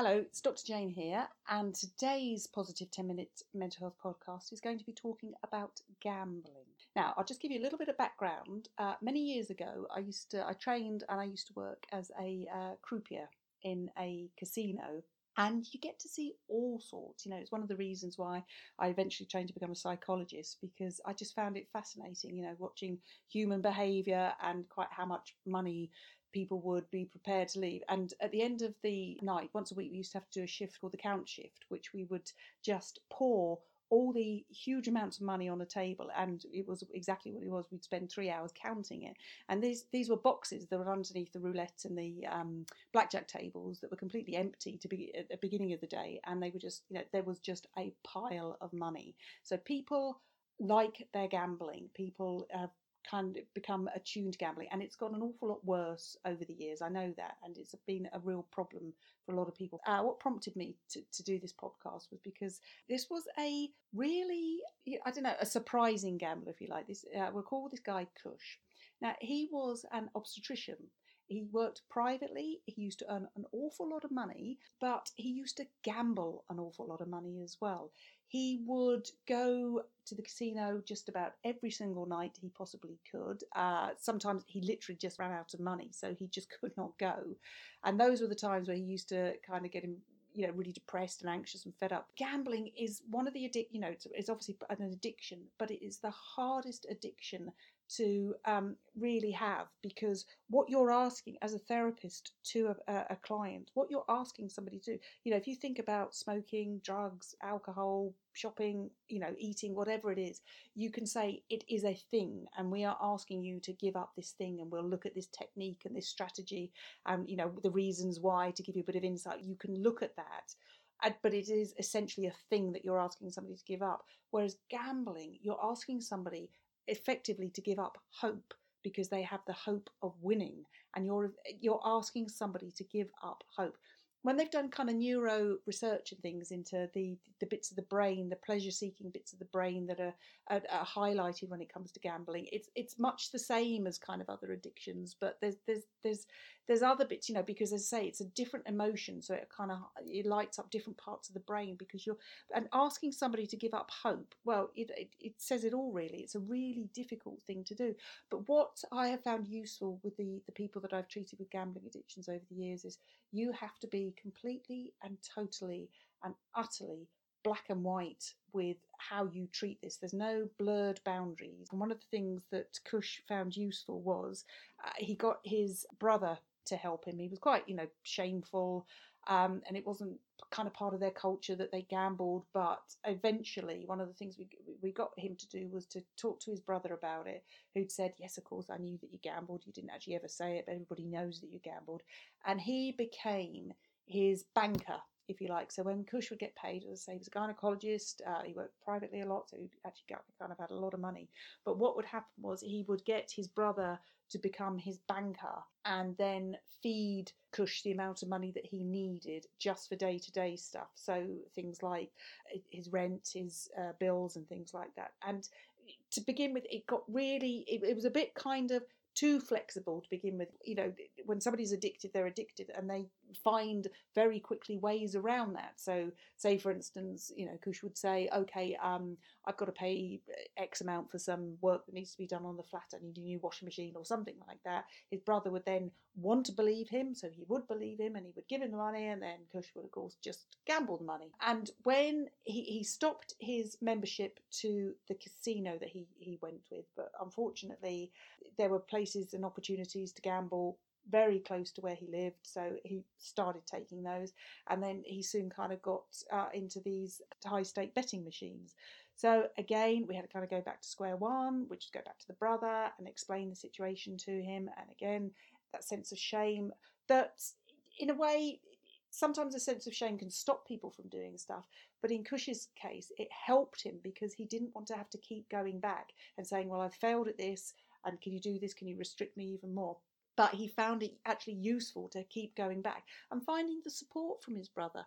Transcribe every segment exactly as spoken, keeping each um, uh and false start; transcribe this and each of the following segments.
Hello, it's Doctor Jane here, and today's Positive ten minute Mental Health Podcast is going to be talking about gambling. Now, I'll just give you a little bit of background. Uh, many years ago, I used to, I trained and I used to work as a uh, croupier in a casino. And you get to see all sorts. You know, it's one of the reasons why I eventually trained to become a psychologist, because I just found it fascinating, you know, watching human behaviour and quite how much money people would be prepared to leave. And at the end of the night, once a week, we used to have to do a shift called the count shift, which we would just pour all the huge amounts of money on a table, and it was exactly what it was. We'd spend three hours counting it, and these these were boxes that were underneath the roulette and the um, blackjack tables that were completely empty to be at the beginning of the day, and they were just, you know, there was just a pile of money. So people like their gambling. People have kind of become attuned to gambling, and it's got an awful lot worse over the years. I know that, and it's been a real problem for a lot of people. Uh, what prompted me to, to do this podcast was because this was a really, I don't know, a surprising gambler, if you like. This uh, we'll call this guy Kush. Now, he was an obstetrician. He worked privately. He used to earn an awful lot of money, but he used to gamble an awful lot of money as well. He would go to the casino just about every single night he possibly could. Uh, sometimes he literally just ran out of money, so he just could not go. And those were the times where he used to kind of get him, you know, really depressed and anxious and fed up. Gambling is one of the addic, you know, it's, it's obviously an addiction, but it is the hardest addiction to um, really have, because what you're asking as a therapist to a, a client, what you're asking somebody to do, you know, if you think about smoking, drugs, alcohol, shopping, you know, eating, whatever it is, you can say it is a thing, and we are asking you to give up this thing, and we'll look at this technique and this strategy, and, you know, the reasons why, to give you a bit of insight. You can look at that. But it is essentially a thing that you're asking somebody to give up. Whereas gambling, you're asking somebody effectively to give up hope, because they have the hope of winning, and you're you're asking somebody to give up hope. When they've done kind of neuro research and things into the the bits of the brain, the pleasure-seeking bits of the brain that are, are, are highlighted when it comes to gambling, it's it's much the same as kind of other addictions, but there's there's there's there's other bits, you know, because as I say, it's a different emotion, so it kind of it lights up different parts of the brain, because you're and asking somebody to give up hope. Well, it, it it says it all, really. It's a really difficult thing to do. But what I have found useful with the the people that I've treated with gambling addictions over the years is you have to be completely and totally and utterly black and white with how you treat this. There's no blurred boundaries. And one of the things that Kush found useful was uh, he got his brother to help him. He was quite, you know, shameful, um, and it wasn't kind of part of their culture that they gambled. But eventually, one of the things we we got him to do was to talk to his brother about it, who'd said, yes, of course, I knew that you gambled. You didn't actually ever say it, but everybody knows that you gambled. And he became his banker, if you like. So when Kush would get paid, as I say, he was a gynecologist, uh, he worked privately a lot, so he actually got, kind of had a lot of money. But what would happen was he would get his brother to become his banker, and then feed Kush the amount of money that he needed just for day-to-day stuff. So things like his rent, his uh, bills and things like that. And to begin with, it got really, it, it was a bit kind of too flexible to begin with. You know, when somebody's addicted, they're addicted, and they find very quickly ways around that. So say, for instance, you know, Kush would say, okay, um, I've got to pay X amount for some work that needs to be done on the flat. I need a new washing machine or something like that. His brother would then want to believe him, so he would believe him, and he would give him the money, and then Kush would, of course, just gamble the money. And when he, he stopped his membership to the casino that he, he went with, but unfortunately there were places and opportunities to gamble very close to where he lived, so he started taking those, and then he soon kind of got uh, into these high stake betting machines. So again, we had to kind of go back to square one, which is go back to the brother and explain the situation to him. And again, that sense of shame, that in a way, sometimes a sense of shame can stop people from doing stuff, but in Kush's case, it helped him, because he didn't want to have to keep going back and saying, well, I've failed at this, and can you do this, can you restrict me even more? But he found it actually useful to keep going back and finding the support from his brother.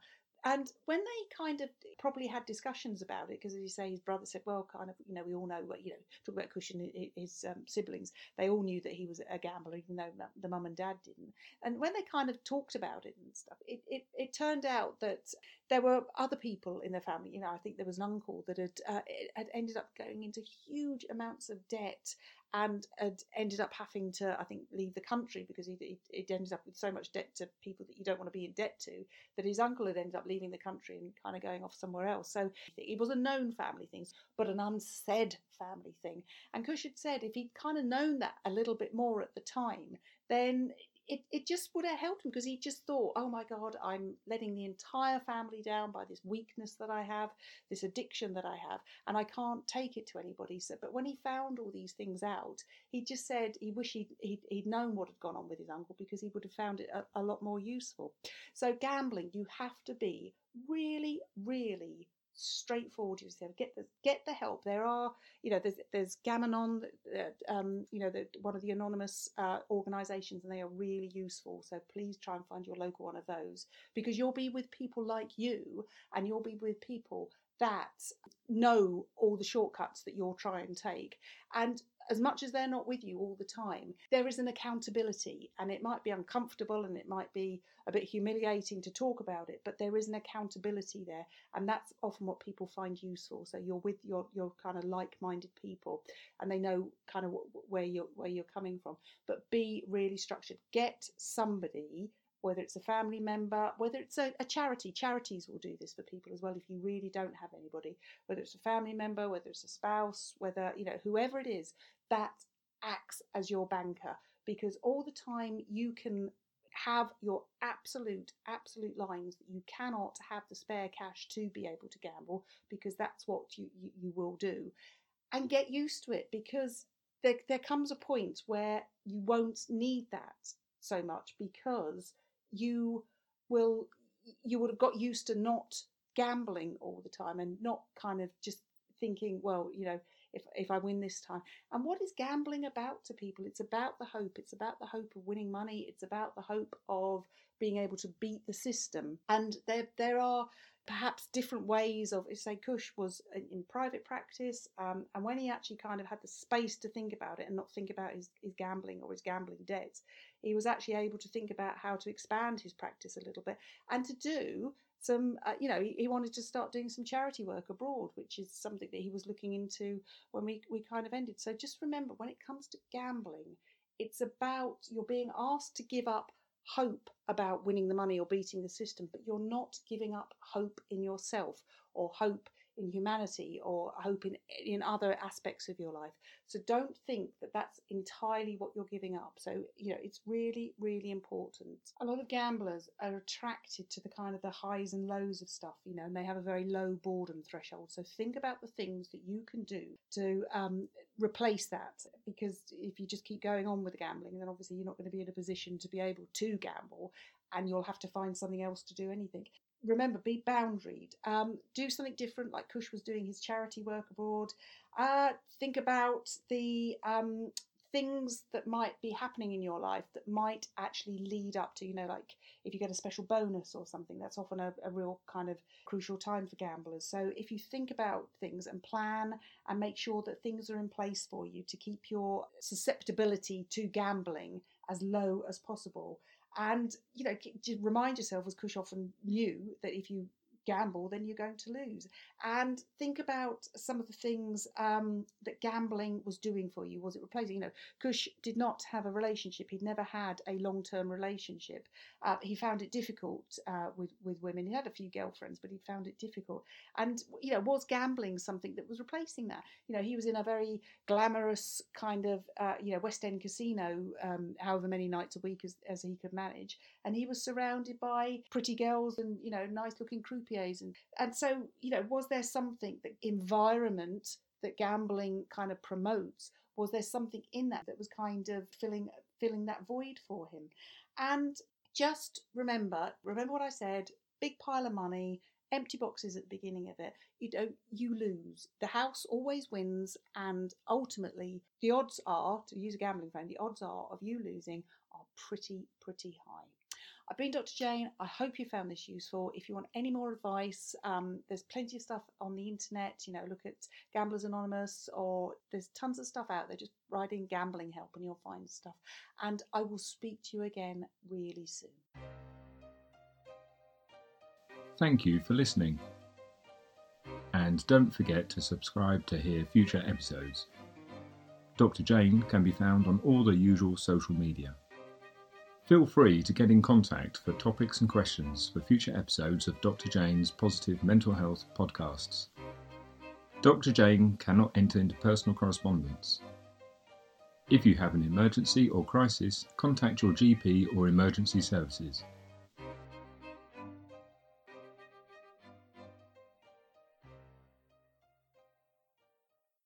And when they kind of probably had discussions about it, because as you say, his brother said, well, kind of, you know, we all know what, you know, talk about Cush and his um, siblings, they all knew that he was a gambler, even though the mum and dad didn't. And when they kind of talked about it and stuff, it, it, it turned out that there were other people in their family. You know, I think there was an uncle that had, uh, had ended up going into huge amounts of debt and had ended up having to, I think, leave the country because he, he, it ended up with so much debt to people that you don't want to be in debt to, that his uncle had ended up leaving the country and kind of going off somewhere else. So it was a known family thing, but an unsaid family thing. And Cush had said if he'd kind of known that a little bit more at the time, then it, it just would have helped him, because he just thought, oh my God, I'm letting the entire family down by this weakness that I have, this addiction that I have, and I can't take it to anybody. So, but when he found all these things out, he just said he wished he'd, he'd, he'd known what had gone on with his uncle, because he would have found it a, a lot more useful. So gambling, you have to be really, really straightforward yourself. Get the get the help. There are, you know, there's there's Gam-Anon, uh, um, you know, the, one of the anonymous uh, organisations, and they are really useful. So please try and find your local one of those, because you'll be with people like you, and you'll be with people that know all the shortcuts that you'll try and take. And as much as they're not with you all the time, there is an accountability, and it might be uncomfortable and it might be a bit humiliating to talk about it, but there is an accountability there, and that's often what people find useful. So you're with your your kind of like-minded people, and they know kind of where you're where you're coming from. But be really structured. Get somebody, whether it's a family member, whether it's a, a charity. Charities will do this for people as well if you really don't have anybody, whether it's a family member, whether it's a spouse, whether, you know, whoever it is, that acts as your banker, because all the time you can have your absolute, absolute lines that you cannot have the spare cash to be able to gamble, because that's what you, you, you will do. And get used to it, because there, there comes a point where you won't need that so much, because you will you would have got used to not gambling all the time and not kind of just thinking, well, you know, if if I win this time. And what is gambling about to people? It's about the hope. It's about the hope of winning money. It's about the hope of being able to beat the system. And there there are perhaps different ways of, say, Cush was in private practice, um, and when he actually kind of had the space to think about it and not think about his, his gambling or his gambling debts, he was actually able to think about how to expand his practice a little bit, and to do some, uh, you know, he, he wanted to start doing some charity work abroad, which is something that he was looking into when we, we kind of ended. So just remember, when it comes to gambling, it's about, you're being asked to give up hope about winning the money or beating the system, but you're not giving up hope in yourself, or hope in humanity, or hope in in other aspects of your life. So don't think that that's entirely what you're giving up. So, you know, it's really, really important. A lot of gamblers are attracted to the kind of the highs and lows of stuff, you know, and they have a very low boredom threshold. So think about the things that you can do to um, replace that, because if you just keep going on with the gambling, then obviously you're not going to be in a position to be able to gamble, and you'll have to find something else to do anything. Remember, be boundaried. Um, do something different, like Cush was doing his charity work abroad. Uh, think about the um, things that might be happening in your life that might actually lead up to, you know, like if you get a special bonus or something, that's often a, a real kind of crucial time for gamblers. So if you think about things and plan and make sure that things are in place for you to keep your susceptibility to gambling as low as possible. And, you know, just remind yourself, as Cush often knew, that if you gamble, then you're going to lose. And think about some of the things um, that gambling was doing for you. Was it replacing? You know, Cush did not have a relationship. He'd never had a long-term relationship. Uh, he found it difficult uh, with, with women. He had a few girlfriends, but he found it difficult. And, you know, was gambling something that was replacing that? You know, he was in a very glamorous kind of, uh, you know, West End casino, um, however many nights a week as, as he could manage. And he was surrounded by pretty girls and, you know, nice-looking croupiers. And, and so, you know, was there something, the environment that gambling kind of promotes, was there something in that that was kind of filling filling that void for him? And just remember, remember what I said, big pile of money, empty boxes at the beginning of it, you don't, you lose. The house always wins, and ultimately the odds are, to use a gambling frame, the odds are of you losing are pretty, pretty high. I've been Doctor Jane. I hope you found this useful. If you want any more advice, um, there's plenty of stuff on the internet. You know, look at Gamblers Anonymous, or there's tons of stuff out there. Just write in gambling help and you'll find stuff. And I will speak to you again really soon. Thank you for listening. And don't forget to subscribe to hear future episodes. Doctor Jane can be found on all the usual social media. Feel free to get in contact for topics and questions for future episodes of Doctor Jane's Positive Mental Health podcasts. Doctor Jane cannot enter into personal correspondence. If you have an emergency or crisis, contact your G P or emergency services.